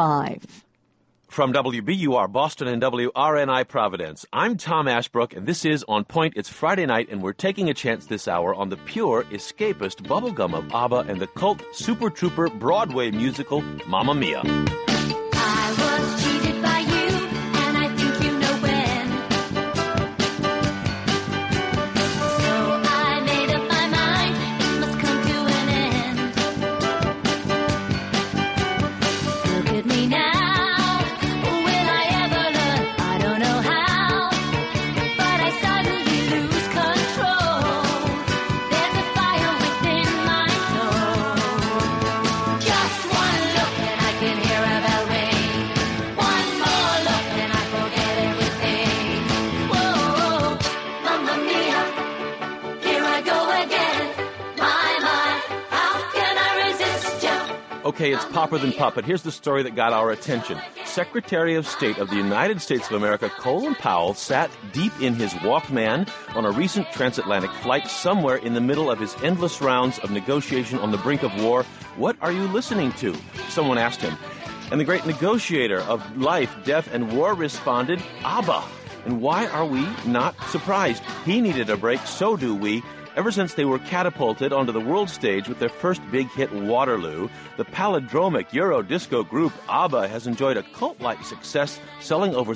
5. From WBUR Boston and WRNI Providence, I'm Tom Ashbrook, and this is On Point. It's Friday night, and we're taking a chance this hour on the pure, escapist bubblegum of ABBA and the cult Super Trooper Broadway musical, Mamma Mia. I was cheated by you, and I think you know when. So I made up my mind, it must come to an end. Look at me now. Okay, it's Popper Than Puppet. Here's the story that got our attention. Secretary of State of the United States of America, Colin Powell, sat deep in his Walkman on a recent transatlantic flight somewhere in the middle of his endless rounds of negotiation on the brink of war. What are you listening to? Someone asked him. And the great negotiator of life, death, and war responded, ABBA. And why are we not surprised? He needed a break, so do we. Ever since they were catapulted onto the world stage with their first big hit, Waterloo, the palindromic Euro disco group ABBA has enjoyed a cult-like success, selling over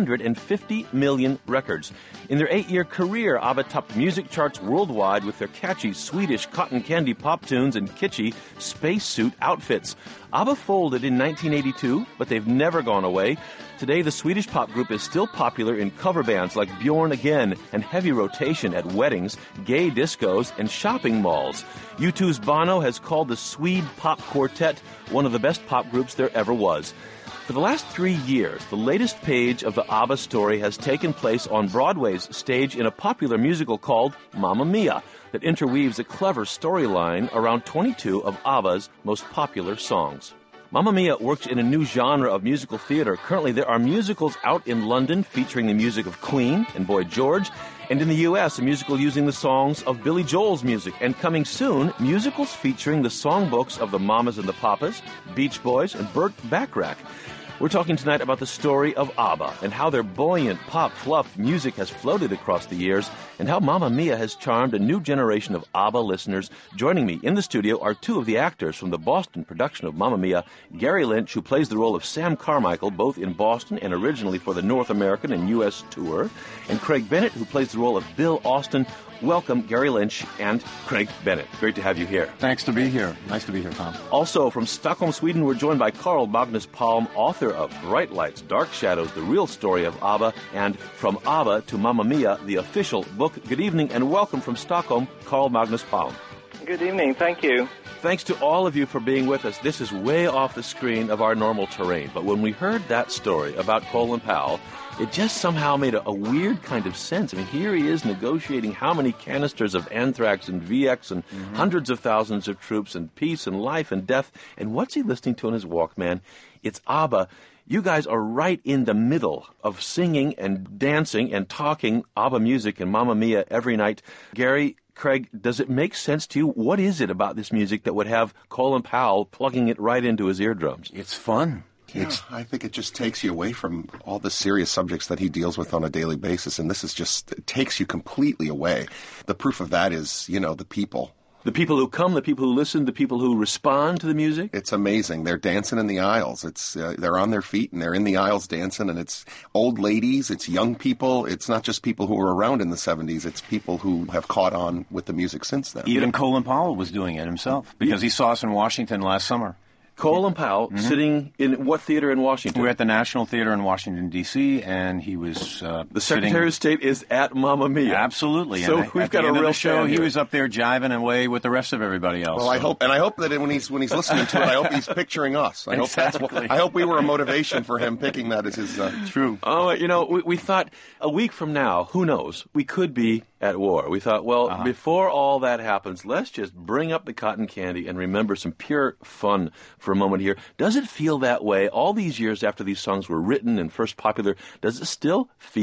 350 million records. In their 8-year career, ABBA topped music charts worldwide with their catchy Swedish cotton candy pop tunes and kitschy spacesuit outfits. ABBA folded in 1982, but they've never gone away. Today, the Swedish pop group is still popular in cover bands like Bjorn Again and heavy rotation at weddings, gay discos, and shopping malls. U2's Bono has called the Swede pop quartet one of the best pop groups there ever was. For the last 3 years, the latest page of the ABBA story has taken place on Broadway's stage in a popular musical called Mamma Mia that interweaves a clever storyline around 22 of ABBA's most popular songs. Mamma Mia works in a new genre of musical theater. Currently, there are musicals out in London featuring the music of Queen and Boy George, and in the U.S., a musical using the songs of Billy Joel's music. And coming soon, musicals featuring the songbooks of the Mamas and the Papas, Beach Boys, and Burt Bacharach. We're talking tonight about the story of ABBA and how their buoyant pop fluff music has floated across the years and how Mamma Mia has charmed a new generation of ABBA listeners. Joining me in the studio are two of the actors from the Boston production of Mamma Mia, Gary Lynch, who plays the role of Sam Carmichael, both in Boston and originally for the North American and U.S. tour, and Craig Bennett, who plays the role of Bill Austin. Welcome, Gary Lynch and Craig Bennett. Great to have you here. Thanks to be here. Nice to be here, Tom. Also, from Stockholm, Sweden, we're joined by Carl Magnus Palm, author of Bright Lights, Dark Shadows, The Real Story of ABBA, and From ABBA to Mamma Mia, the official book. Good evening and welcome from Stockholm, Carl Magnus Palm. Good evening. Thank you. Thanks to all of you for being with us. This is way off the screen of our normal terrain, but when we heard that story about Colin Powell, it just somehow made a weird kind of sense. I mean, here he is negotiating how many canisters of anthrax and VX and hundreds of thousands of troops and peace and life and death. And what's he listening to on his Walkman? It's ABBA. You guys are right in the middle of singing and dancing and talking ABBA music and Mamma Mia every night. Gary, Craig, does it make sense to you? What is it about this music that would have Colin Powell plugging it right into his eardrums? It's fun. Yeah, I think it just takes you away from all the serious subjects that he deals with on a daily basis, and this is just, it takes you completely away. The proof of that is, the people. The people who come, the people who listen, the people who respond to the music? It's amazing. They're dancing in the aisles. They're on their feet and they're in the aisles dancing, and it's old ladies, it's young people. It's not just people who were around in the 70s. It's people who have caught on with the music since then. Even Colin Powell was doing it himself because he saw us in Washington last summer. Colin Powell sitting in what theater in Washington? We're at the National Theater in Washington, D.C., and he was the Secretary of State is at Mamma Mia. Absolutely. So and we've got a real show. He was up there jiving away with the rest of everybody else. Well, I hope that when he's listening to it, I hope he's picturing us. I hope we were a motivation for him picking that as his true. Oh, we thought a week from now, who knows? We could be at war. We thought, well, before all that happens, let's just bring up the cotton candy and remember some pure fun for a moment here. Does it feel that way all these years after these songs were written and first popular? Does it still feel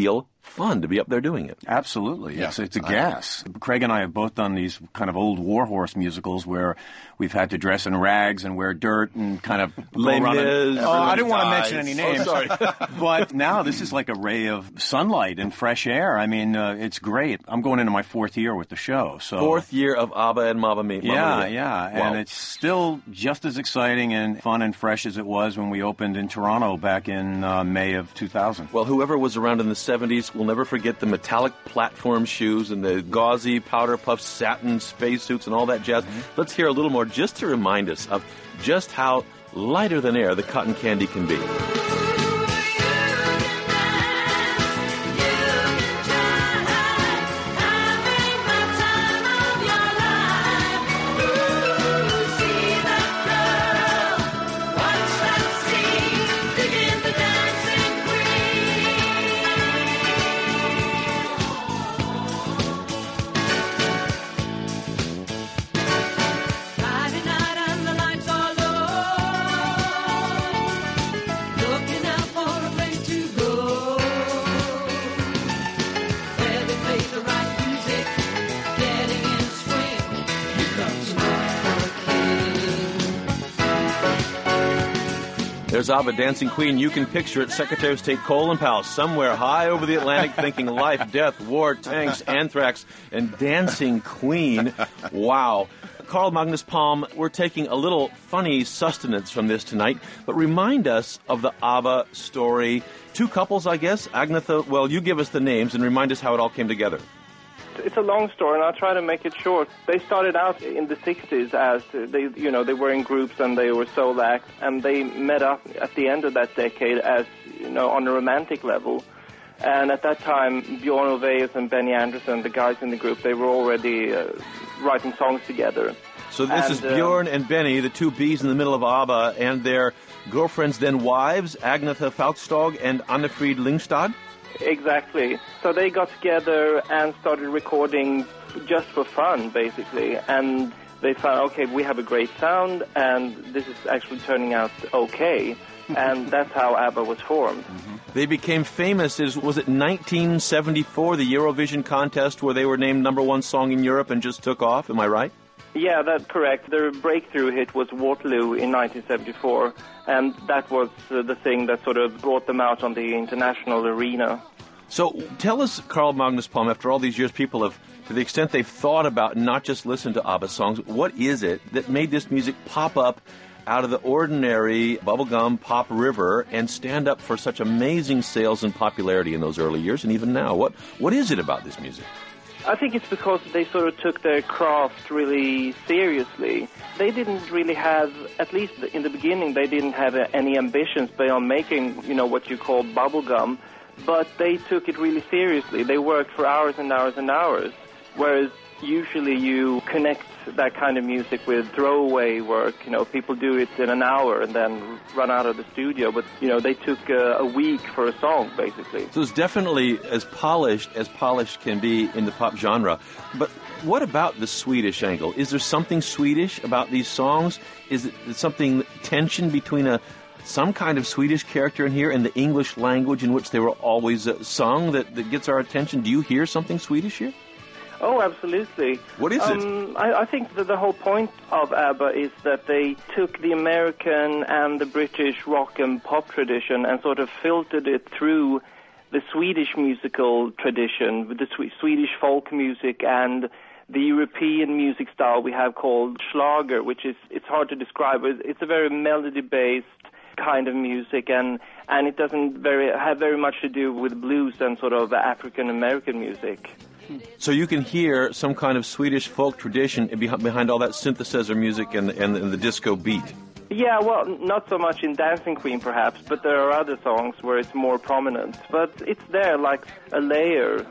fun to be up there doing it. Absolutely. Yeah. It's a gas. Craig and I have both done these kind of old warhorse musicals where we've had to dress in rags and wear dirt and kind of Les go around. Mis, I didn't want to dies. mention any names. Oh, sorry. But now this is like a ray of sunlight and fresh air. I mean, it's great. I'm going into my 4th year with the show. So 4th year of ABBA and Mamma Mia. Yeah. Wow. And it's still just as exciting and fun and fresh as it was when we opened in Toronto back in May of 2000. Well, whoever was around in the 70s will never forget the metallic platform shoes and the gauzy powder puff satin spacesuits and all that jazz. Let's hear a little more just to remind us of just how lighter than air the cotton candy can be. Friday night and the lights are low. Looking out for a place to go. Where they play the right music, getting in swing. You got to know. There's ABBA, Dancing Queen. You can picture it. Secretary of State Colin Powell somewhere high over the Atlantic thinking life, death, war, tanks, anthrax, and Dancing Queen. Wow. Carl Magnus Palm, we're taking a little funny sustenance from this tonight, but remind us of the ABBA story. 2 couples, I guess. Agnetha, well, you give us the names and remind us how it all came together. It's a long story, and I'll try to make it short. They started out in the 60s as they were in groups and they were solo acts, and they met up at the end of that decade as, on a romantic level. And at that time, Bjorn Ulvaeus and Benny Andersson, the guys in the group, they were already writing songs together. So this is Bjorn and Benny, the 2 B's in the middle of ABBA, and their girlfriends, then wives, Agnetha Falkstog and Annefrid Lyngstad. Exactly. So they got together and started recording just for fun, basically. And they found, okay, we have a great sound, and this is actually turning out okay. And that's how ABBA was formed. They became famous, was it 1974, the Eurovision contest, where they were named #1 song in Europe and just took off? Am I right? Yeah, that's correct. Their breakthrough hit was Waterloo in 1974, and that was the thing that sort of brought them out on the international arena. So tell us, Carl Magnus Palm, after all these years, people have, to the extent they've thought about and not just listened to ABBA songs, what is it that made this music pop up out of the ordinary bubblegum pop river and stand up for such amazing sales and popularity in those early years and even now? What is it about this music? I think it's because they sort of took their craft really seriously. They didn't really have, at least in the beginning, they didn't have any ambitions beyond making, what you call bubblegum, but they took it really seriously. They worked for hours and hours and hours, whereas usually you connect that kind of music with throwaway work. People do it in an hour and then run out of the studio, but, they took a week for a song, basically. So it's definitely as polished can be in the pop genre. But what about the Swedish angle? Is there something Swedish about these songs? Is it something, tension between some kind of Swedish character in here and the English language in which they were always sung that gets our attention? Do you hear something Swedish here? Oh, absolutely. What is it? I think that the whole point of ABBA is that they took the American and the British rock and pop tradition and sort of filtered it through the Swedish musical tradition, with the Swedish folk music and the European music style we have called Schlager, which it's hard to describe. It's a very melody-based kind of music, and it doesn't have very much to do with blues and sort of African-American music. So you can hear some kind of Swedish folk tradition behind all that synthesizer music and the disco beat. Yeah, well, not so much in Dancing Queen, perhaps, but there are other songs where it's more prominent. But it's there like a layer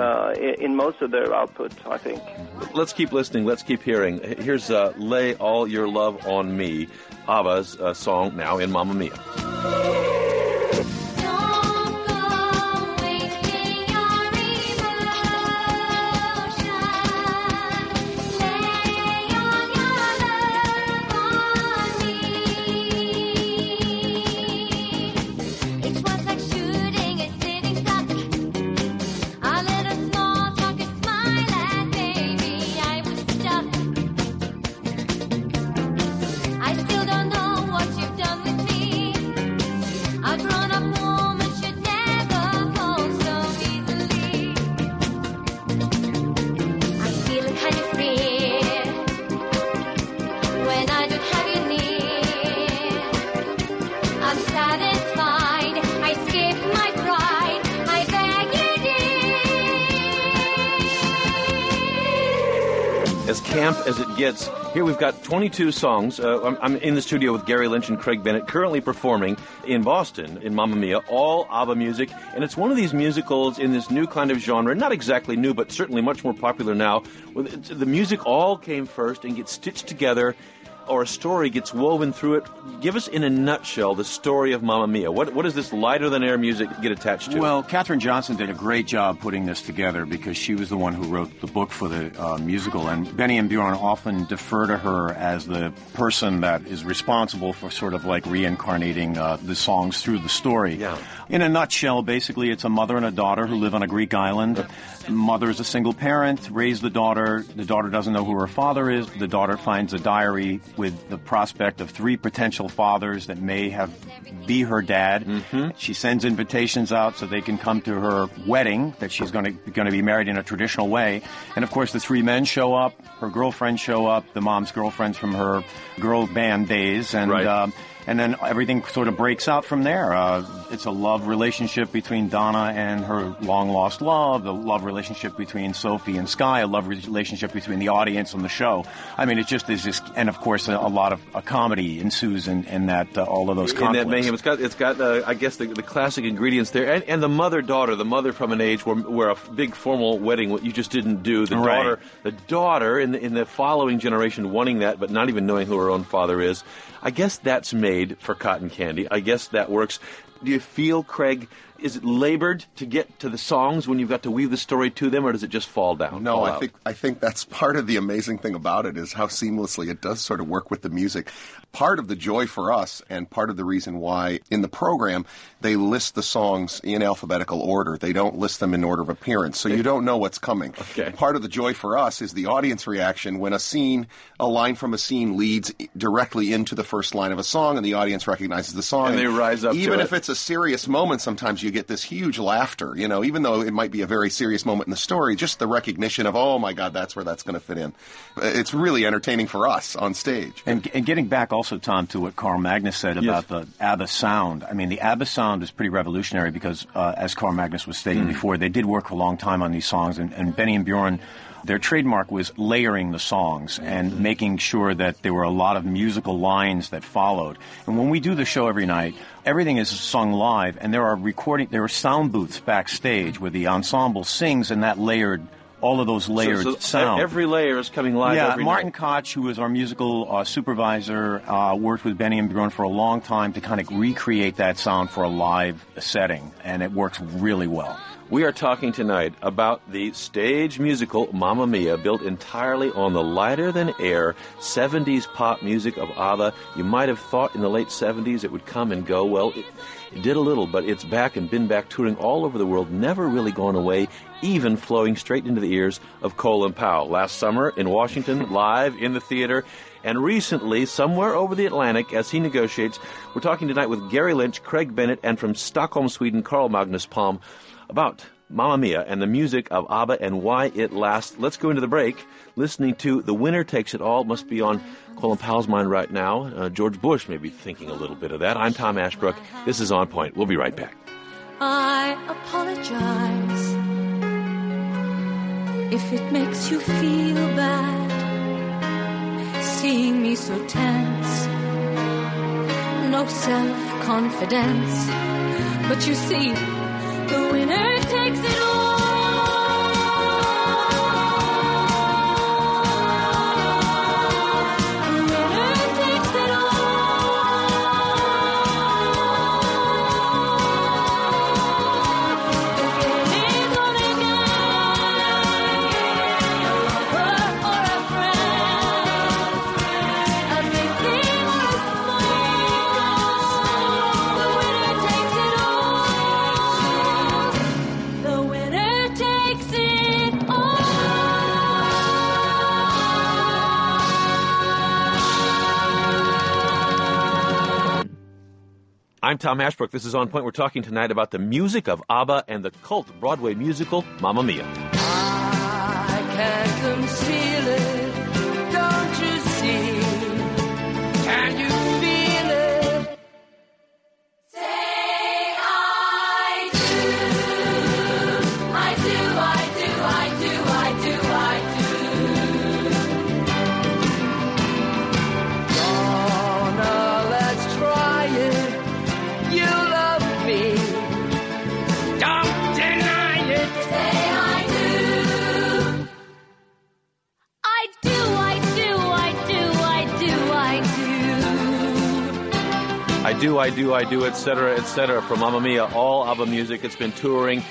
in most of their output, I think. Let's keep listening. Let's keep hearing. Here's Lay All Your Love on Me, ABBA's song now in Mamma Mia. Don't go wasting your emotion. Lay all your love on me. It was like shooting a sitting duck. Unsatisfied, I skip my pride. I beg you, dear. As camp as it gets, here we've got 22 songs. I'm in the studio with Gary Lynch and Craig Bennett, currently performing in Boston in Mamma Mia, all ABBA music. And it's one of these musicals in this new kind of genre, not exactly new, but certainly much more popular now. Where the music all came first and gets stitched together, or a story gets woven through it. Give us, in a nutshell, the story of Mamma Mia. What does this lighter-than-air music get attached to? Well, Katherine Johnson did a great job putting this together because she was the one who wrote the book for the musical. And Benny and Bjorn often defer to her as the person that is responsible for sort of like reincarnating the songs through the story. Yeah. In a nutshell, basically, it's a mother and a daughter who live on a Greek island. The mother is a single parent, raised the daughter. The daughter doesn't know who her father is. The daughter finds a diary with the prospect of 3 potential fathers that may be her dad. Mm-hmm. She sends invitations out so they can come to her wedding that she's going to be married in a traditional way. And of course, the 3 men show up. Her girlfriends show up. The mom's girlfriends from her girl band days, and right. And then everything sort of breaks out from there. It's a love relationship between Donna and her long-lost love, the love relationship between Sophie and Sky, a love relationship between the audience and the show. I mean, it just is this, and of course, a lot of comedy ensues in that, all of those conflicts. In that mayhem, it's got I guess, the classic ingredients there. And the mother-daughter, the mother from an age where a big formal wedding, what you just didn't do. The daughter in the following generation wanting that, but not even knowing who her own father is. I guess that's made for cotton candy. I guess that works. Do you feel, Craig, is it labored to get to the songs when you've got to weave the story to them, or does it just fall down? No, I think that's part of the amazing thing about it is how seamlessly it does sort of work with the music. Part of the joy for us, and part of the reason why in the program they list the songs in alphabetical order. They don't list them in order of appearance, so you don't know what's coming. Okay. Part of the joy for us is the audience reaction when a line from a scene leads directly into the first line of a song, and the audience recognizes the song. And they rise up to it. Even if it's a serious moment, sometimes you get this huge laughter, even though it might be a very serious moment in the story, just the recognition of, oh my God, that's where that's going to fit in. It's really entertaining for us on stage. And getting back also, Tom, to what Carl Magnus said about the ABBA sound. I mean, the ABBA sound is pretty revolutionary because, as Carl Magnus was stating before, they did work a long time on these songs, and Benny and Bjorn, their trademark was layering the songs and making sure that there were a lot of musical lines that followed. And when we do the show every night, everything is sung live, and there are sound booths backstage where the ensemble sings, and that all of those layered sound. Every layer is coming live every Martin night. Koch, who was our musical supervisor, worked with Benny and Bjorn for a long time to kind of recreate that sound for a live setting, and it works really well. We are talking tonight about the stage musical Mamma Mia, built entirely on the lighter-than-air 70s pop music of ABBA. You might have thought in the late 70s it would come and go. Well, it did a little, but it's back and been back touring all over the world, never really gone away, even flowing straight into the ears of Colin Powell. Last summer in Washington, live in the theater, and recently somewhere over the Atlantic as he negotiates. We're talking tonight with Gary Lynch, Craig Bennett, and from Stockholm, Sweden, Carl Magnus Palm, about Mamma Mia and the music of ABBA and why it lasts. Let's go into the break listening to The Winner Takes It All. It must be on Colin Powell's mind right now. George Bush may be thinking a little bit of that. I'm Tom Ashbrook. This is On Point. We'll be right back. I apologize if it makes you feel bad, seeing me so tense, no self-confidence, but you see, the winner takes it all. The winner takes it all. The game is on a guy, a lover or a friend, a big thing or a small. The winner takes it all. The winner takes it all. I'm Tom Ashbrook. This is On Point. We're talking tonight about the music of ABBA and the cult Broadway musical Mamma Mia. I can't conceal it, don't you see? Can you feel it? do, etc. from Mamma Mia, all ABBA music. It's been touring.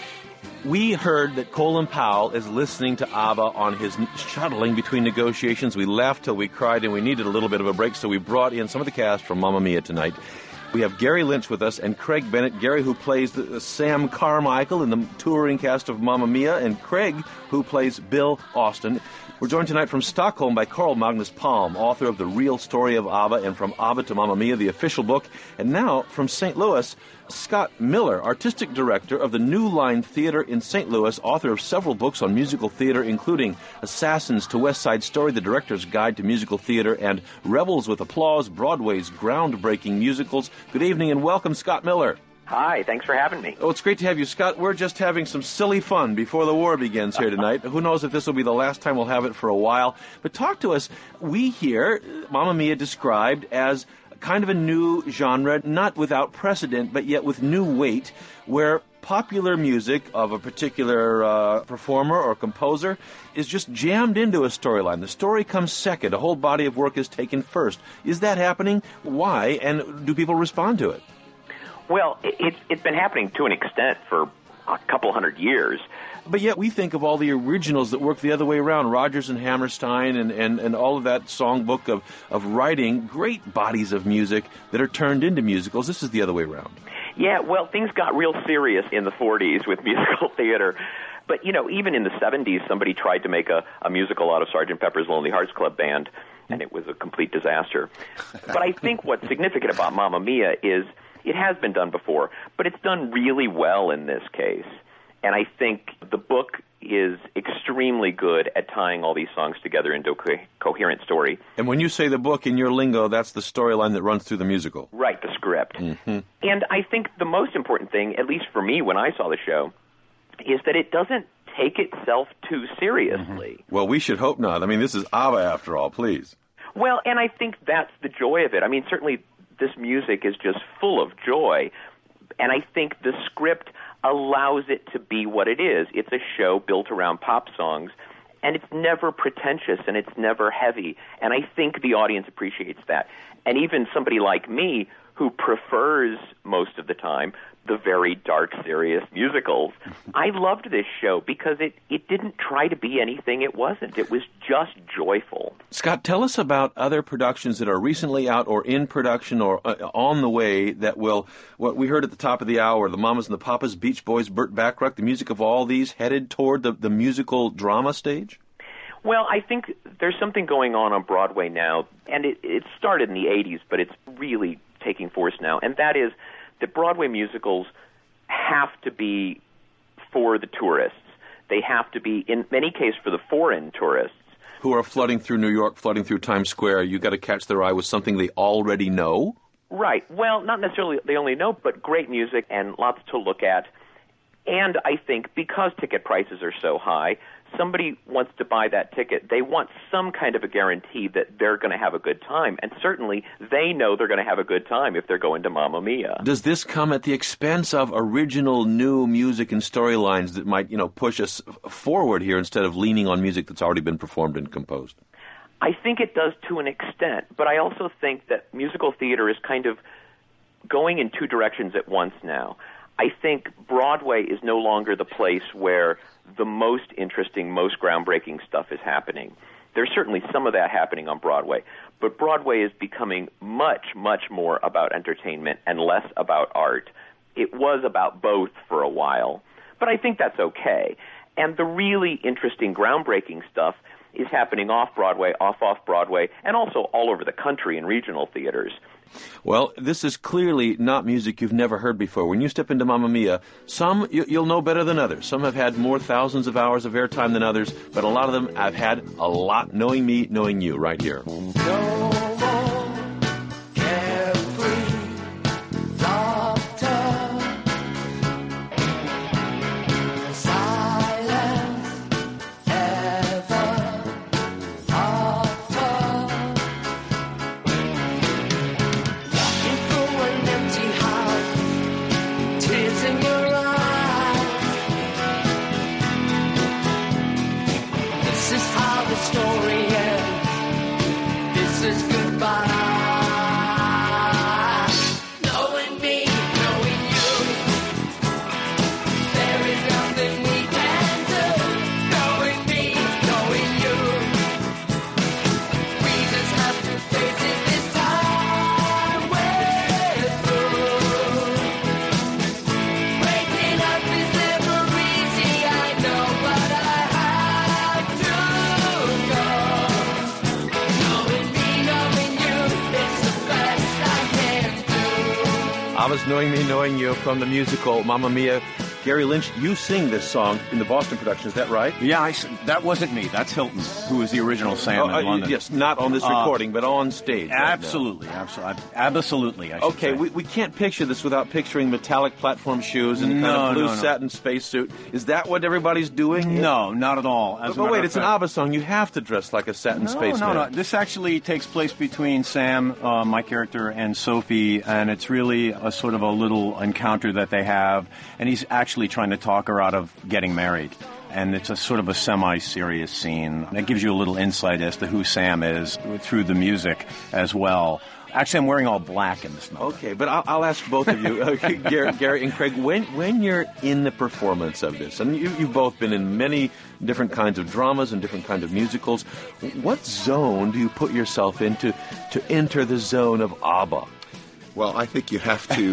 We heard that Colin Powell is listening to ABBA on his shuttling between negotiations. We laughed till we cried, and we needed a little bit of a break, so we brought in some of the cast from Mamma Mia tonight. We have Gary Lynch with us and Craig Bennett. Gary, who plays Sam Carmichael in the touring cast of Mamma Mia, and Craig, who plays Bill Austin. We're joined tonight from Stockholm by Carl Magnus Palm, author of The Real Story of ABBA and From ABBA to Mamma Mia, the official book. And now, from St. Louis, Scott Miller, artistic director of the New Line Theater in St. Louis, author of several books on musical theater, including Assassins to West Side Story, The Director's Guide to Musical Theater, and Rebels with Applause, Broadway's groundbreaking musicals. Good evening and welcome, Scott Miller. Hi, thanks for having me. Oh, it's great to have you, Scott. We're just having some silly fun before the war begins here tonight. Who knows if this will be the last time we'll have it for a while. But talk to us. We hear Mamma Mia described as kind of a new genre, not without precedent, but yet with new weight, where popular music of a particular performer or composer is just jammed into a storyline. The story comes second. A whole body of work is taken first. Is that happening? Why? And do people respond to it? Well, it's been happening to an extent for a couple hundred years. But yet we think of all the originals that work the other way around, Rodgers and Hammerstein and all of that songbook of writing, great bodies of music that are turned into musicals. This is the other way around. Yeah, well, things got real serious in the 40s with musical theater. But, you know, even in the 70s, somebody tried to make a musical out of Sgt. Pepper's Lonely Hearts Club Band, and it was a complete disaster. But I think what's significant about Mamma Mia is it has been done before, but it's done really well in this case. And I think the book is extremely good at tying all these songs together into a coherent story. And when you say the book, in your lingo, that's the storyline that runs through the musical. Right, the script. Mm-hmm. And I think the most important thing, at least for me when I saw the show, is that it doesn't take itself too seriously. Mm-hmm. Well, we should hope not. I mean, this is ABBA after all, please. Well, and I think that's the joy of it. I mean, certainly this music is just full of joy, and I think the script allows it to be what it is. It's a show built around pop songs, and it's never pretentious, and it's never heavy, and I think the audience appreciates that. And even somebody like me, who prefers most of the time the very dark, serious musicals, I loved this show because it didn't try to be anything it wasn't. It was just joyful. Scott, tell us about other productions that are recently out or in production or on the way that will, what we heard at the top of the hour, the Mamas and the Papas, Beach Boys, Burt Bacharach, the music of all these headed toward the musical drama stage? Well, I think there's something going on Broadway now, and it started in the 80s, but it's really taking force now, and that is that Broadway musicals have to be for the tourists. They have to be, in many cases, for the foreign tourists. Who are flooding through New York, flooding through Times Square. You've got to catch their eye with something they already know? Right. Well, not necessarily they only know, but great music and lots to look at. And I think because ticket prices are so high, somebody wants to buy that ticket. They want some kind of a guarantee that they're going to have a good time. And certainly they know they're going to have a good time if they're going to Mamma Mia. Does this come at the expense of original new music and storylines that might, push us forward here instead of leaning on music that's already been performed and composed? I think it does to an extent, but I also think that musical theater is kind of going in two directions at once now. I think Broadway is no longer the place where the most interesting, most groundbreaking stuff is happening. There's certainly some of that happening on Broadway, but Broadway is becoming much, much more about entertainment and less about art. It was about both for a while, but I think that's okay. And the really interesting, groundbreaking stuff is happening off-Broadway, off-Broadway, and also all over the country in regional theaters. Well, this is clearly not music you've never heard before. When you step into Mamma Mia, some you'll know better than others. Some have had more thousands of hours of airtime than others, but a lot of them have had a lot knowing me, knowing you, right here. This is how the story ends. This is good. ABBA's Knowing Me, Knowing You from the musical Mamma Mia. Gary Lynch, you sing this song in the Boston production, is that right? Yeah, that wasn't me. That's Hilton, who was the original Sam in London. Yes, not on this recording, but on stage. Absolutely, absolutely. I should Okay, say. we can't picture this without picturing metallic platform shoes and kind of blue satin spacesuit. Is that what everybody's doing? No, not at all. But wait, it's an ABBA song. You have to dress like a satin spaceman. No. This actually takes place between Sam, my character, and Sophie, and it's really a sort of a little encounter that they have, and he's actually trying to talk her out of getting married. And it's a sort of a semi-serious scene. It gives you a little insight as to who Sam is through the music as well. Actually, I'm wearing all black in this number. Okay, but I'll ask both of you, Gary and Craig, when you're in the performance of this, and you've both been in many different kinds of dramas and different kinds of musicals, what zone do you put yourself into to enter the zone of ABBA? Well, I think you have to,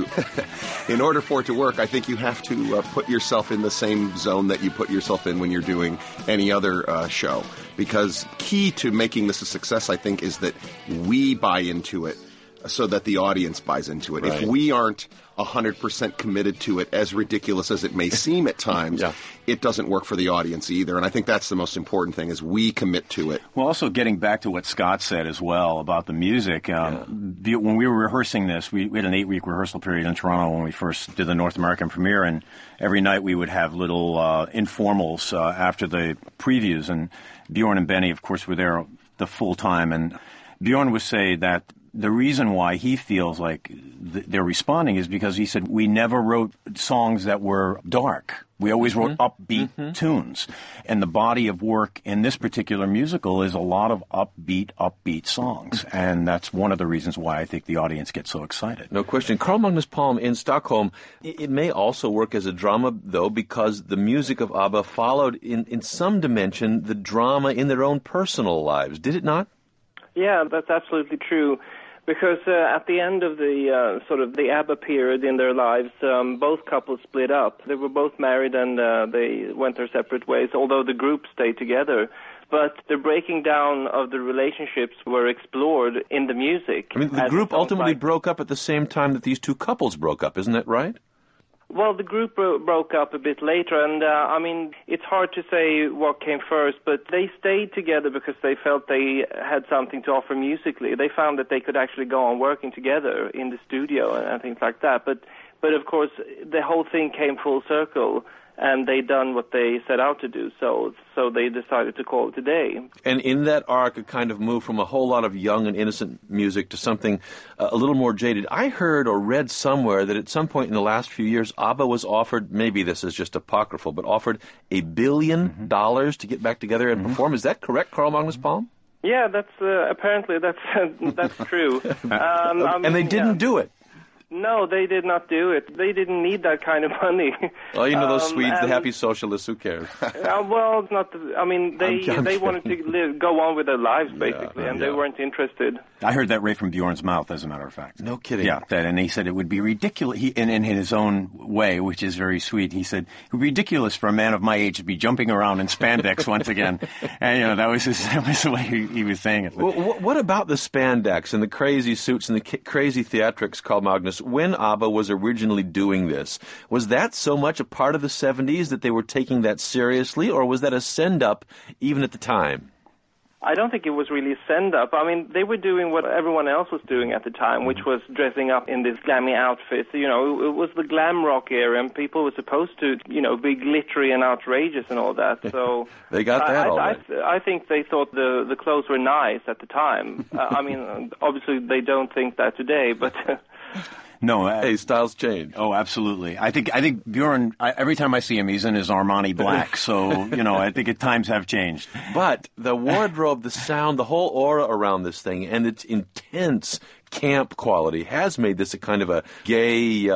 in order for it to work, I think you have to put yourself in the same zone that you put yourself in when you're doing any other show. Because key to making this a success, I think, is that we buy into it so that the audience buys into it. Right. If we aren't 100% committed to it, as ridiculous as it may seem at times, it doesn't work for the audience either. And I think that's the most important thing, is we commit to it. Well, also getting back to what Scott said as well about the music, when we were rehearsing this, we had an 8-week rehearsal period in Toronto when we first did the North American premiere, and every night we would have little informals after the previews, and Bjorn and Benny, of course, were there the full time, and Bjorn would say that the reason why he feels like they're responding is because he said, we never wrote songs that were dark. We always wrote upbeat tunes. And the body of work in this particular musical is a lot of upbeat songs. And that's one of the reasons why I think the audience gets so excited. No question. Carl Magnus Palm in Stockholm, it may also work as a drama, though, because the music of ABBA followed in some dimension the drama in their own personal lives. Did it not? Yeah, that's absolutely true. Because at the end of the sort of the ABBA period in their lives, both couples split up. They were both married and they went their separate ways, although the group stayed together. But the breaking down of the relationships were explored in the music. I mean, the group ultimately broke up at the same time that these two couples broke up, isn't that right? Well, the group broke up a bit later, and I mean, it's hard to say what came first, but they stayed together because they felt they had something to offer musically. They found that they could actually go on working together in the studio and things like that. But of course, the whole thing came full circle, and they done what they set out to do, so they decided to call it a day. And in that arc, it kind of moved from a whole lot of young and innocent music to something a little more jaded. I heard or read somewhere that at some point in the last few years, ABBA was offered, maybe this is just apocryphal, but offered $1 billion to get back together and perform. Is that correct, Carl Magnus Palm? Yeah, that's apparently that's true. And they didn't do it. No, they did not do it. They didn't need that kind of money. Well, you know those Swedes, the happy socialists, who cares? Well, it's not. I mean, they wanted to go on with their lives, basically, and they weren't interested. I heard that right from Bjorn's mouth, as a matter of fact. No kidding. Yeah, and he said it would be ridiculous, in his own way, which is very sweet. He said, it would be ridiculous for a man of my age to be jumping around in spandex once again. And, that was the way he was saying it. Well, what about the spandex and the crazy suits and the crazy theatrics, Carl Magnus? When ABBA was originally doing this, was that so much a part of the 70s that they were taking that seriously, or was that a send-up even at the time? I don't think it was really a send-up. I mean, they were doing what everyone else was doing at the time, which was dressing up in these glammy outfits. You know, it was the glam rock era, and people were supposed to, be glittery and outrageous and all that. So they got that all right. I think they thought the clothes were nice at the time. I mean, obviously they don't think that today, but... No, hey, styles change. Oh, absolutely. I think Bjorn. Every time I see him, he's in his Armani black. So I think times have changed. But the wardrobe, the sound, the whole aura around this thing, and its intense camp quality has made this a kind of a gay,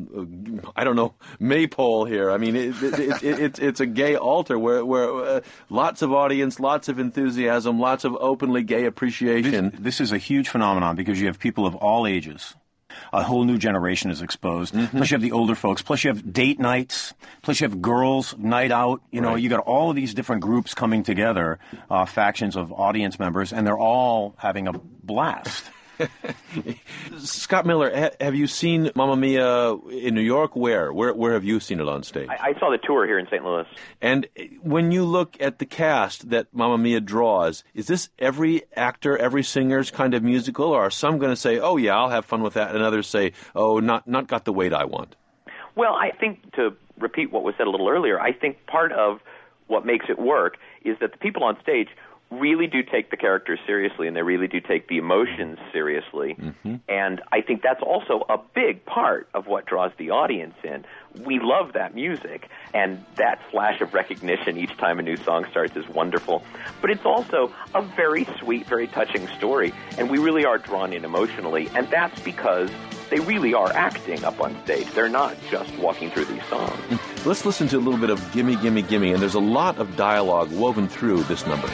maypole here. I mean, it's a gay altar where lots of audience, lots of enthusiasm, lots of openly gay appreciation. This is a huge phenomenon because you have people of all ages. A whole new generation is exposed. Plus you have the older folks. Plus you have date nights. Plus you have girls' night out. You got all of these different groups coming together, factions of audience members, and they're all having a blast. Scott Miller, have you seen Mamma Mia in New York? Where have you seen it on stage? I saw the tour here in St. Louis. And when you look at the cast that Mamma Mia draws, is this every actor, every singer's kind of musical, or are some going to say, oh yeah, I'll have fun with that, and others say, oh, not got the weight I want? Well, I think, to repeat what was said a little earlier, I think part of what makes it work is that the people on stage really do take the characters seriously, and they really do take the emotions seriously. Mm-hmm. And I think that's also a big part of what draws the audience in. We love that music, and that flash of recognition each time a new song starts is wonderful. But it's also a very sweet, very touching story, and we really are drawn in emotionally, and that's because they really are acting up on stage. They're not just walking through these songs. Let's listen to a little bit of Gimme, Gimme, Gimme, and there's a lot of dialogue woven through this number.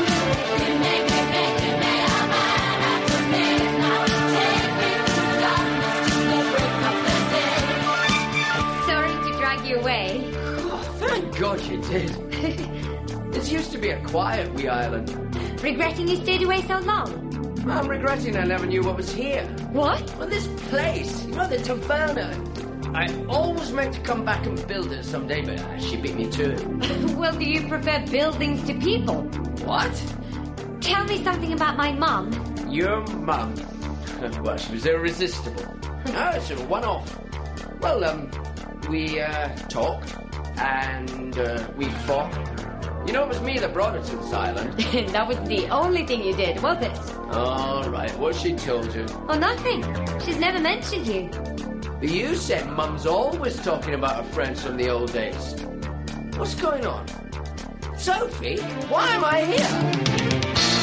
Away. Oh, thank God you did. This used to be a quiet wee island. Regretting you stayed away so long? I'm regretting I never knew what was here. What? Well, this place, the taverna. I always meant to come back and build it someday, but she beat me to it. Well, do you prefer buildings to people? What? Tell me something about my mum. Your mum? Well, she was irresistible. It's a one-off. Well, we talked, and we fought. It was me that brought her to this island. That was the only thing you did, was it? All right, what she told you? Oh, nothing. She's never mentioned you. You said Mum's always talking about her friends from the old days. What's going on? Sophie, why am I here?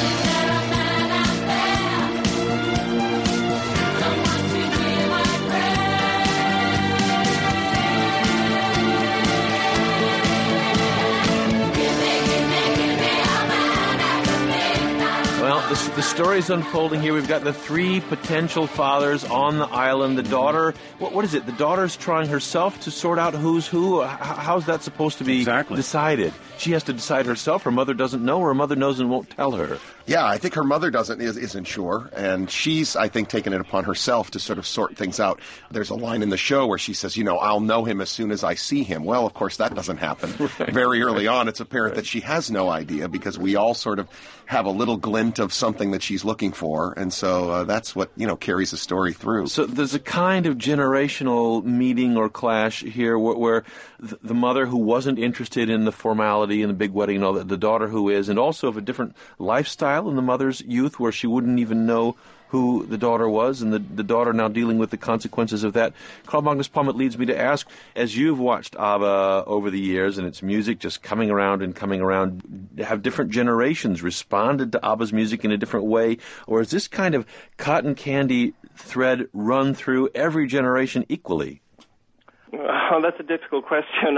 Well, the story's unfolding here. We've got the three potential fathers on the island. The daughter, what is it? The daughter's trying herself to sort out who's who? How's that supposed to be decided? She has to decide herself. Her mother doesn't know. Her mother knows and won't tell her. Yeah, I think her mother isn't sure, and she's, I think, taken it upon herself to sort of sort things out. There's a line in the show where she says, I'll know him as soon as I see him. Well, of course, that doesn't happen. Right. Very early on, it's apparent that she has no idea, because we all sort of have a little glint of something that she's looking for, and so that's what, carries the story through. So there's a kind of generational meeting or clash here where the mother who wasn't interested in the formality and the big wedding and all that, the daughter who is, and also of a different lifestyle in the mother's youth where she wouldn't even know who the daughter was, and the daughter now dealing with the consequences of that. Carl Magnus Palm, it leads me to ask, as you've watched ABBA over the years and its music just coming around, have different generations responded to ABBA's music in a different way, or is this kind of cotton candy thread run through every generation equally? Oh, that's a difficult question.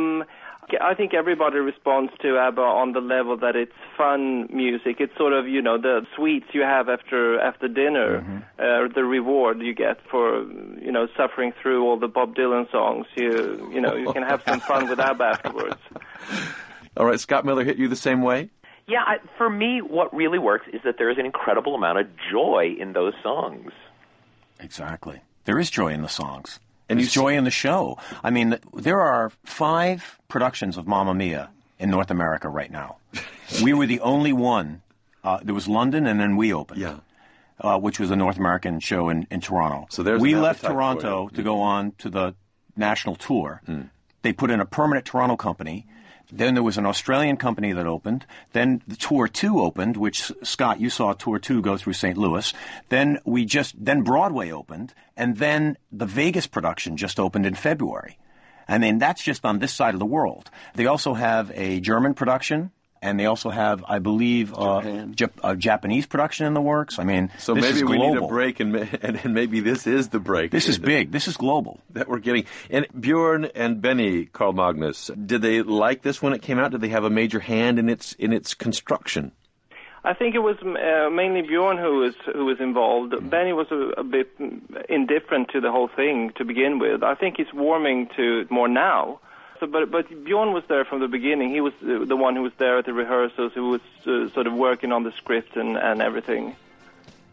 I think everybody responds to ABBA on the level that it's fun music. It's sort of, the sweets you have after dinner, the reward you get for, suffering through all the Bob Dylan songs. You can have some fun with ABBA afterwards. All right, Scott Miller, hit you the same way? Yeah, for me, what really works is that there is an incredible amount of joy in those songs. Exactly. There is joy in the songs. And there's joy in the show. I mean, there are 5 productions of Mamma Mia in North America right now. We were the only one. There was London, and then we opened, which was a North American show in Toronto. So we left Toronto to go on to the national tour. They put in a permanent Toronto company. Then there was an Australian company that opened. Then the Tour 2 opened, which, Scott, you saw Tour 2 go through St. Louis. Then Broadway opened, and then the Vegas production just opened in February. I mean, that's just on this side of the world. They also have a German production, and they also have, I believe, a Japanese production in the works. I mean, so this maybe is we global. need a break, and maybe this is the break. This is big. This is global. That we're getting. And Bjorn and Benny, Carl Magnus, did they like this when it came out? Did they have a major hand in its construction? I think it was mainly Bjorn who was involved. Benny was a bit indifferent to the whole thing to begin with. I think he's warming to it more now. So, but Bjorn was there from the beginning. He was the one who was there at the rehearsals, who was sort of working on the script and everything.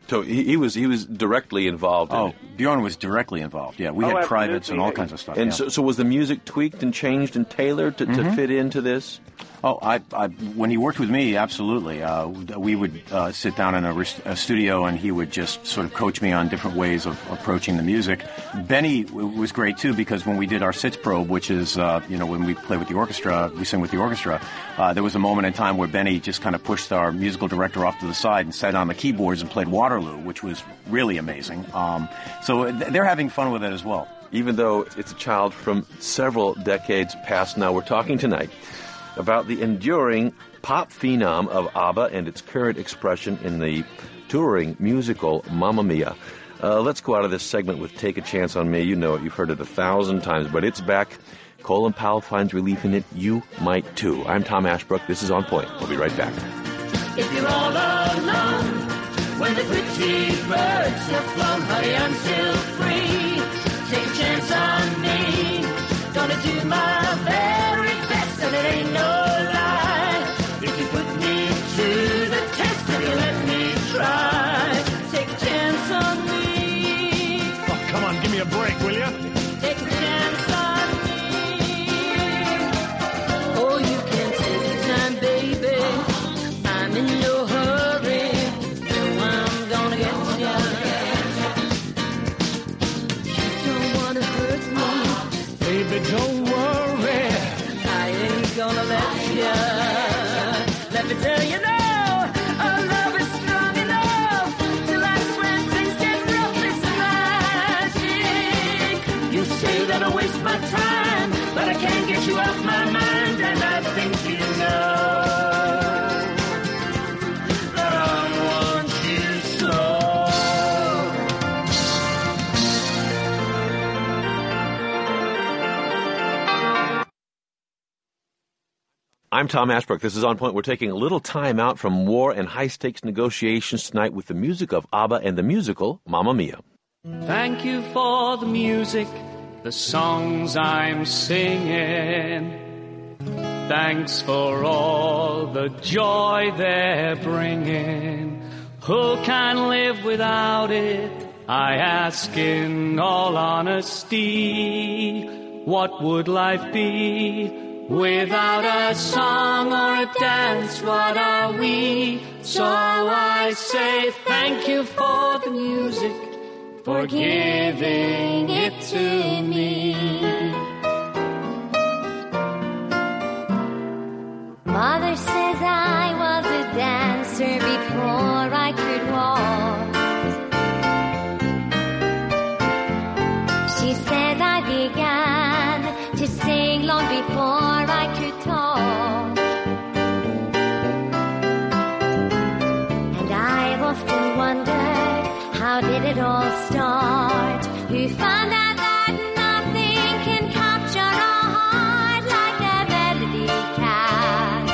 So he was directly involved in it. Bjorn was directly involved, yeah. We had privates and all kinds of stuff. And yeah. so was the music tweaked and changed and tailored to fit into this? Oh, when he worked with me, absolutely. We would sit down in a studio, and he would just sort of coach me on different ways of approaching the music. Benny was great, too, because when we did our Sitzprobe, which is, when we play with the orchestra, we sing with the orchestra, there was a moment in time where Benny just kind of pushed our musical director off to the side and sat on the keyboards and played Waterloo, which was really amazing. So they're having fun with it as well. Even though it's a child from several decades past now, we're talking tonight about the enduring pop phenom of ABBA and its current expression in the touring musical Mamma Mia. Let's go out of this segment with Take a Chance on Me. You know it. You've heard it 1,000 times, but it's back. Colin Powell finds relief in it. You might, too. I'm Tom Ashbrook. This is On Point. We'll be right back. If you're all alone, when the pretty birds have flown, honey, I'm still free. Take a chance on me. Gonna do my very best, and it ain't no lie. If you put me to the test, if you let me try, take a chance on me. Oh, come on, give me a break, will you? Take a chance on me. Oh, you can take your time, baby. I'm in no hurry. No, I'm gonna get you. You don't wanna hurt me. Baby, don't worry. I ain't gonna let you. Let me tell you now, our love is strong enough to last when things get rough. It's magic. You say that I waste my time, but I can't get you off my mind, and I think you know that I want you so. I'm Tom Ashbrook. This is On Point. We're taking a little time out from war and high-stakes negotiations tonight with the music of ABBA and the musical Mamma Mia. Thank you for the music, the songs I'm singing. Thanks for all the joy they're bringing. Who can live without it? I ask in all honesty. What would life be without a song or a dance? What are we? So I say thank you for the music, for giving it to me. Mother says I was a dancer before I could walk. She said I began to sing long before I could talk. And I've often wondered, how did it all start? Who found out that nothing can capture a heart like a melody can?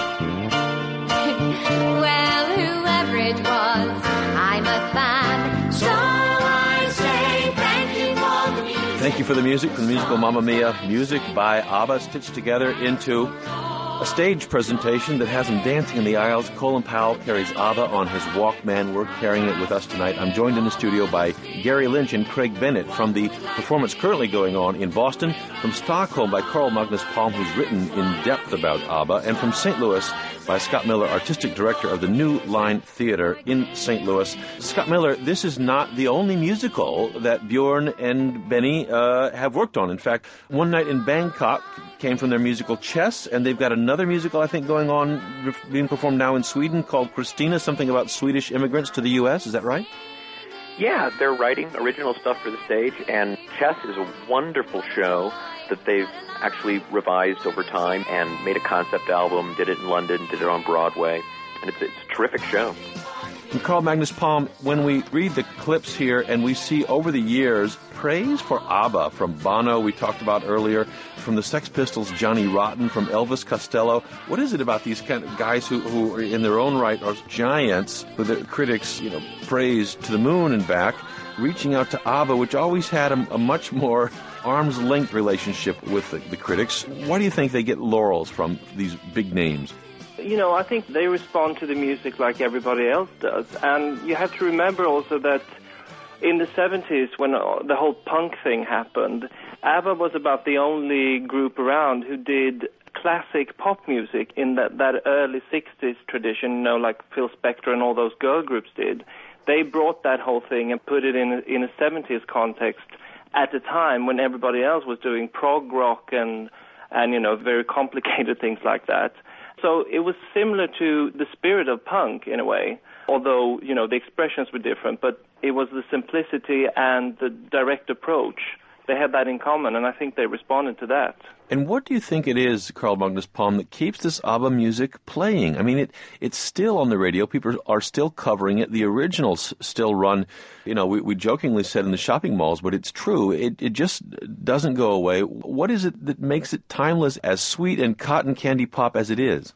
Well, whoever it was, I'm a fan. So I say thank you for the music. Thank you for the music from the musical Mamma Mia. Music by ABBA stitched together into a stage presentation that has him dancing in the aisles. Colin Powell carries ABBA on his Walkman. We're carrying it with us tonight. I'm joined in the studio by Gary Lynch and Craig Bennett from the performance currently going on in Boston, from Stockholm by Carl Magnus Palm, who's written in depth about ABBA, and from St. Louis by Scott Miller, artistic director of the New Line Theater in St. Louis. Scott Miller, this is not the only musical that Bjorn and Benny have worked on. In fact, One Night in Bangkok came from their musical Chess, and they've got another musical, I think, going on, being performed now in Sweden called Christina, something about Swedish immigrants to the U.S. Is that right? Yeah, they're writing original stuff for the stage, and Chess is a wonderful show that they've actually revised over time and made a concept album, did it in London, did it on Broadway, and it's a terrific show. And Carl Magnus Palm, when we read the clips here and we see over the years praise for ABBA from Bono, we talked about earlier, from the Sex Pistols, Johnny Rotten, from Elvis Costello. What is it about these kind of guys who are in their own right are giants, who the critics, praise to the moon and back, reaching out to ABBA, which always had a much more arm's-length relationship with the critics? Why do you think they get laurels from these big names? I think they respond to the music like everybody else does. And you have to remember also that in the 70s, when the whole punk thing happened, ABBA was about the only group around who did classic pop music in that early 60s tradition, like Phil Spector and all those girl groups did. They brought that whole thing and put it in a 70s context at a time when everybody else was doing prog rock and very complicated things like that. So it was similar to the spirit of punk in a way, although, the expressions were different, but it was the simplicity and the direct approach. They had that in common, and I think they responded to that. And what do you think it is, Carl Magnus Palm, that keeps this ABBA music playing? I mean, it's still on the radio. People are still covering it. The originals still run, we jokingly said in the shopping malls, but it's true. It just doesn't go away. What is it that makes it timeless, as sweet and cotton candy pop as it is?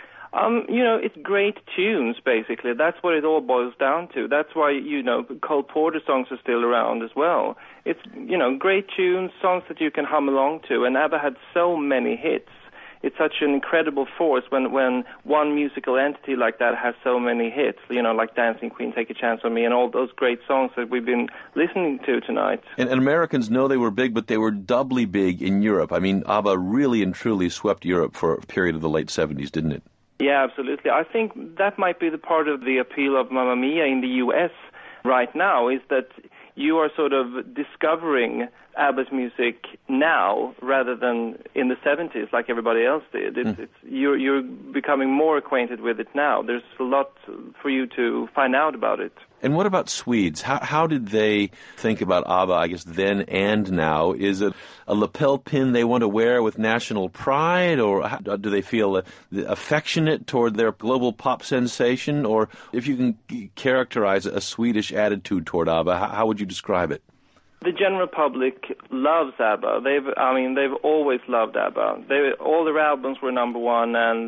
It's great tunes, basically. That's what it all boils down to. That's why, Cole Porter songs are still around as well. It's, great tunes, songs that you can hum along to, and ABBA had so many hits. It's such an incredible force when one musical entity like that has so many hits, like Dancing Queen, Take a Chance on Me, and all those great songs that we've been listening to tonight. And Americans know they were big, but they were doubly big in Europe. I mean, ABBA really and truly swept Europe for a period of the late 70s, didn't it? Yeah, absolutely. I think that might be the part of the appeal of Mamma Mia in the U.S. right now, is that you are sort of discovering ABBA's music now rather than in the 70s like everybody else did. You're becoming more acquainted with it now. There's a lot for you to find out about it. And what about Swedes? How did they think about ABBA, I guess, then and now? Is it a lapel pin they want to wear with national pride, or do they feel affectionate toward their global pop sensation? Or if you can characterize a Swedish attitude toward ABBA, how would you describe it? The general public loves ABBA. They've always loved ABBA. All their albums were number one, and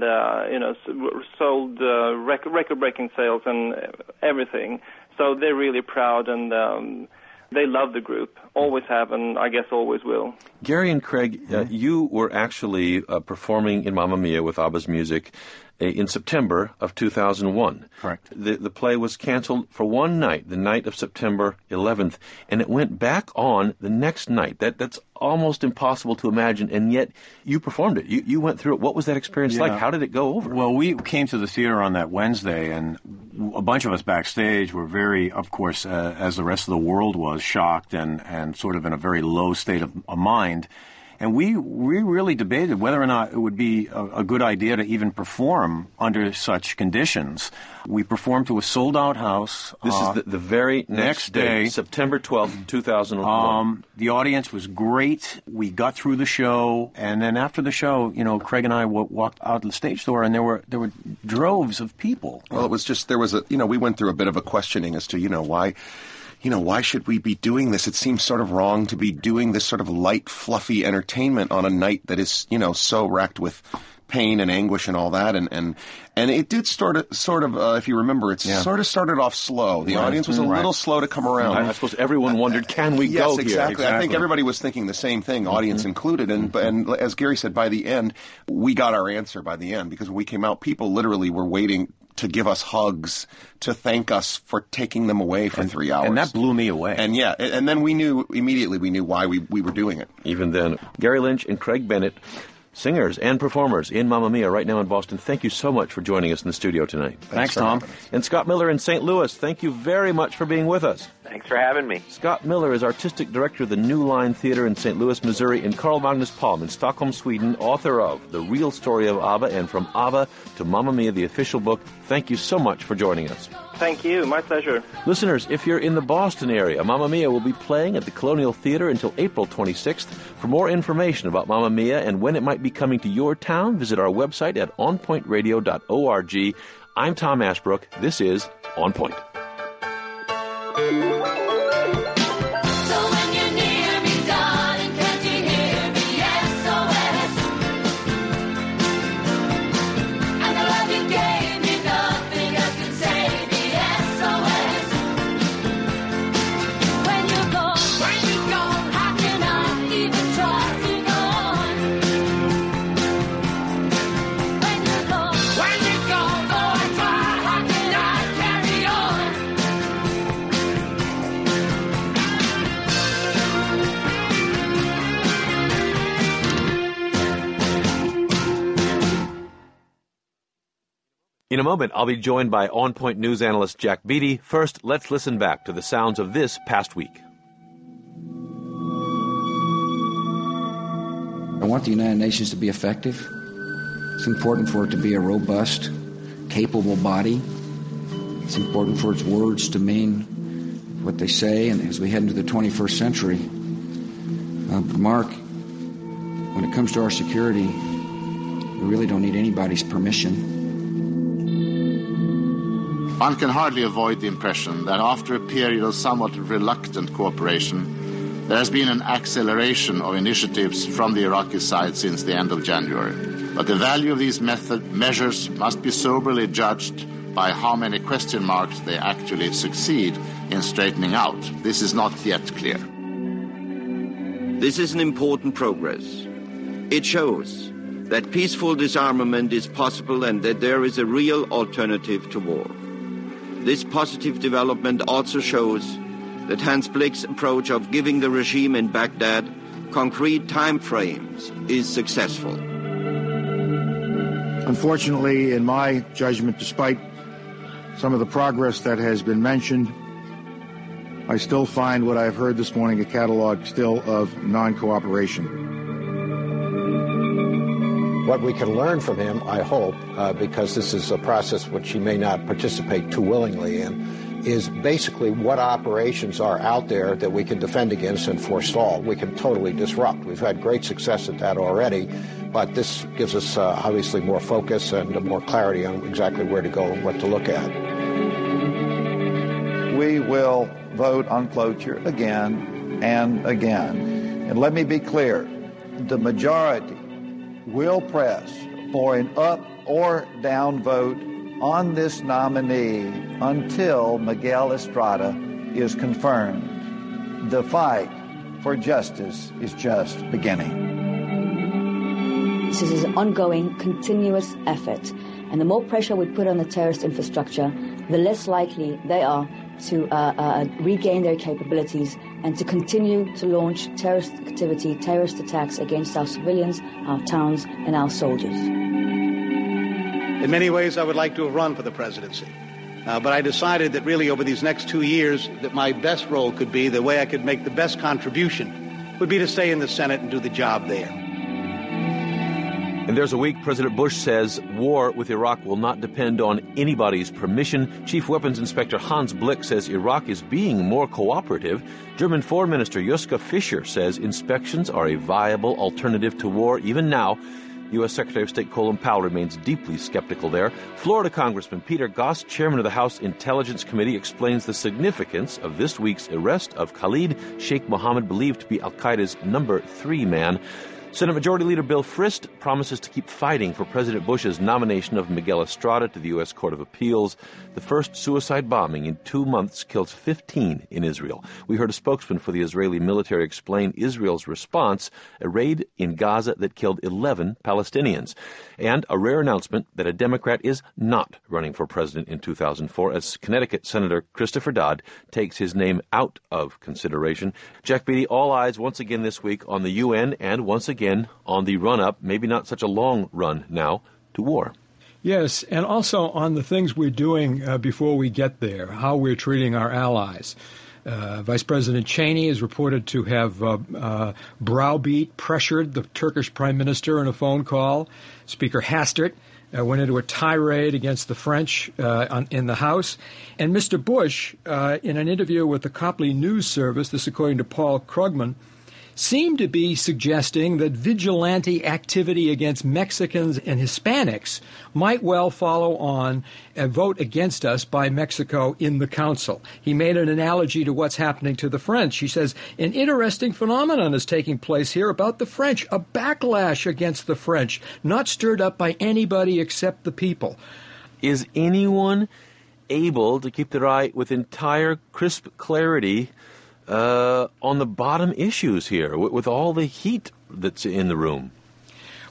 sold record-breaking sales and everything. So they're really proud, and they love the group. Always have, and I guess always will. Gary and Craig, you were actually performing in Mamma Mia with ABBA's music in September of 2001. Correct. The play was canceled for one night, the night of September 11th, and it went back on the next night. That's almost impossible to imagine, and yet you performed it. You went through it. What was that experience like? How did it go over? Well, we came to the theater on that Wednesday, and a bunch of us backstage were very, of course, as the rest of the world was, shocked and sort of in a very low state of mind. And we really debated whether or not it would be a good idea to even perform under such conditions. We performed to a sold-out house. This is the very next day, September 12th, 2001. The audience was great. We got through the show, and then after the show, Craig and I walked out the stage door, and there were droves of people. Well, it was just, we went through a bit of a questioning as to, why should we be doing this? It seems sort of wrong to be doing this sort of light, fluffy entertainment on a night that is, so racked with pain and anguish and all that. And it did sort of, if you remember, sort of started off slow. The audience was a little slow to come around. I suppose everyone wondered, can we go here? Yes, exactly. I think everybody was thinking the same thing, audience included. And as Gary said, by the end, we got our answer by the end, because when we came out, people literally were waiting to give us hugs, to thank us for taking them away for 3 hours. And that blew me away. And and then we knew why we were doing it. Even then. Gary Lynch and Craig Bennett, singers and performers in Mamma Mia right now in Boston. Thank you so much for joining us in the studio tonight. Thanks Tom. And Scott Miller in St. Louis, thank you very much for being with us. Thanks for having me. Scott Miller is artistic director of the New Line Theater in St. Louis, Missouri, and Carl Magnus Palm in Stockholm, Sweden, author of The Real Story of ABBA and From ABBA to Mamma Mia, the official book. Thank you so much for joining us. Thank you. My pleasure. Listeners, if you're in the Boston area, Mamma Mia will be playing at the Colonial Theater until April 26th. For more information about Mamma Mia and when it might be coming to your town, visit our website at onpointradio.org. I'm Tom Ashbrook. This is On Point. When you're In a moment, I'll be joined by On Point News analyst Jack Beatty. First, let's listen back to the sounds of this past week. I want the United Nations to be effective. It's important for it to be a robust, capable body. It's important for its words to mean what they say, and as we head into the 21st century. Mark, when it comes to our security, we really don't need anybody's permission. One can hardly avoid the impression that after a period of somewhat reluctant cooperation, there has been an acceleration of initiatives from the Iraqi side since the end of January. But the value of these measures must be soberly judged by how many question marks they actually succeed in straightening out. This is not yet clear. This is an important progress. It shows that peaceful disarmament is possible and that there is a real alternative to war. This positive development also shows that Hans Blick's approach of giving the regime in Baghdad concrete time frames is successful. Unfortunately, in my judgment, despite some of the progress that has been mentioned, I still find what I've heard this morning a catalog still of non-cooperation. What we can learn from him, I hope, because this is a process which he may not participate too willingly in, is basically what operations are out there that we can defend against and forestall. We can totally disrupt. We've had great success at that already, but this gives us obviously more focus and more clarity on exactly where to go and what to look at. We will vote on cloture again and again. And let me be clear, the majority will press for an up or down vote on this nominee until Miguel Estrada is confirmed. The fight for justice is just beginning. This is an ongoing, continuous effort, and the more pressure we put on the terrorist infrastructure, the less likely they are to regain their capabilities and to continue to launch terrorist activity, terrorist attacks against our civilians, our towns, and our soldiers. In many ways, I would like to have run for the presidency. But I decided that really over these next 2 years that my best role could be, the way I could make the best contribution, would be to stay in the Senate and do the job there. And there's a week President Bush says war with Iraq will not depend on anybody's permission. Chief Weapons Inspector Hans Blick says Iraq is being more cooperative. German Foreign Minister Joschka Fischer says inspections are a viable alternative to war even now. U.S. Secretary of State Colin Powell remains deeply skeptical there. Florida Congressman Peter Goss, chairman of the House Intelligence Committee, explains the significance of this week's arrest of Khalid Sheikh Mohammed, believed to be al-Qaeda's number 3 man. Senate Majority Leader Bill Frist promises to keep fighting for President Bush's nomination of Miguel Estrada to the U.S. Court of Appeals. The first suicide bombing in 2 months kills 15 in Israel. We heard a spokesman for the Israeli military explain Israel's response, a raid in Gaza that killed 11 Palestinians, and a rare announcement that a Democrat is not running for president in 2004 as Connecticut Senator Christopher Dodd takes his name out of consideration. Jack Beatty, all eyes once again this week on the UN and once again on the run-up, maybe not such a long run now, to war. Yes, and also on the things we're doing before we get there, how we're treating our allies. Vice President Cheney is reported to have browbeat, pressured the Turkish Prime Minister in a phone call. Speaker Hastert went into a tirade against the French in the House. And Mr. Bush, in an interview with the Copley News Service, this according to Paul Krugman, seemed to be suggesting that vigilante activity against Mexicans and Hispanics might well follow on a vote against us by Mexico in the Council. He made an analogy to what's happening to the French. He says, an interesting phenomenon is taking place here about the French, a backlash against the French, not stirred up by anybody except the people. Is anyone able to keep their eye with entire crisp clarity on the bottom issues here, with all the heat that's in the room?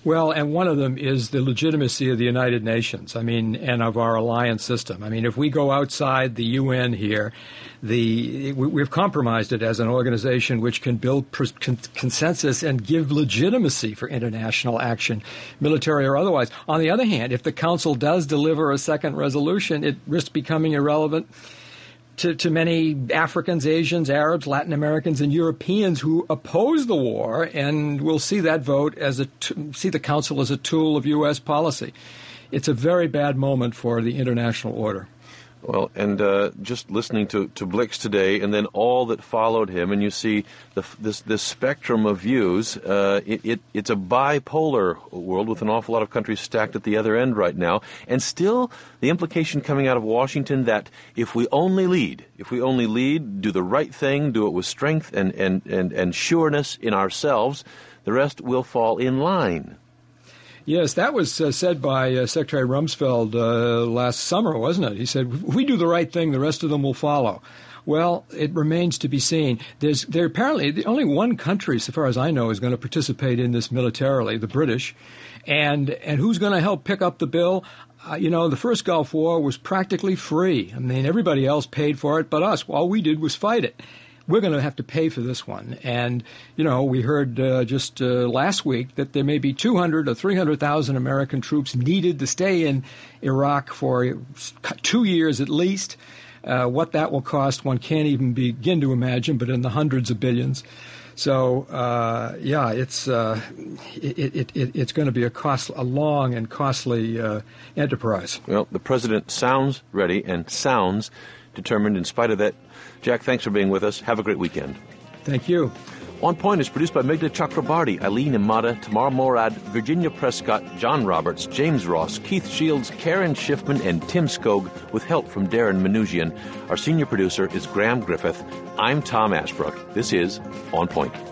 Well, and one of them is the legitimacy of the United Nations, and of our alliance system. If we go outside the UN here, we've compromised it as an organization which can build consensus and give legitimacy for international action, military or otherwise. On the other hand, if the Council does deliver a second resolution, it risks becoming irrelevant to many Africans, Asians, Arabs, Latin Americans, and Europeans who oppose the war, and will see that vote see the Council as a tool of U.S. policy. It's a very bad moment for the international order. Well, and just listening to Blix today, and then all that followed him, and you see this spectrum of views. It's a bipolar world with an awful lot of countries stacked at the other end right now, and still the implication coming out of Washington that if we only lead, do the right thing, do it with strength and sureness in ourselves, the rest will fall in line. Yes, that was said by Secretary Rumsfeld last summer, wasn't it? He said, if we do the right thing, the rest of them will follow. Well, it remains to be seen. There apparently only one country, so far as I know, is going to participate in this militarily, the British. And who's going to help pick up the bill? The first Gulf War was practically free. Everybody else paid for it but us. All we did was fight it. We're going to have to pay for this one. And, we heard just last week that there may be 200 or 300,000 American troops needed to stay in Iraq for 2 years at least. What that will cost, one can't even begin to imagine, but in the hundreds of billions. So, it's going to be a long and costly enterprise. Well, the president sounds ready and sounds determined in spite of that. Jack, thanks for being with us. Have a great weekend. Thank you. On Point is produced by Meghnad Chakrabarty, Eileen Imada, Tamar Morad, Virginia Prescott, John Roberts, James Ross, Keith Shields, Karen Schiffman, and Tim Skog, with help from Darren Manouchian. Our senior producer is Graham Griffith. I'm Tom Ashbrook. This is On Point.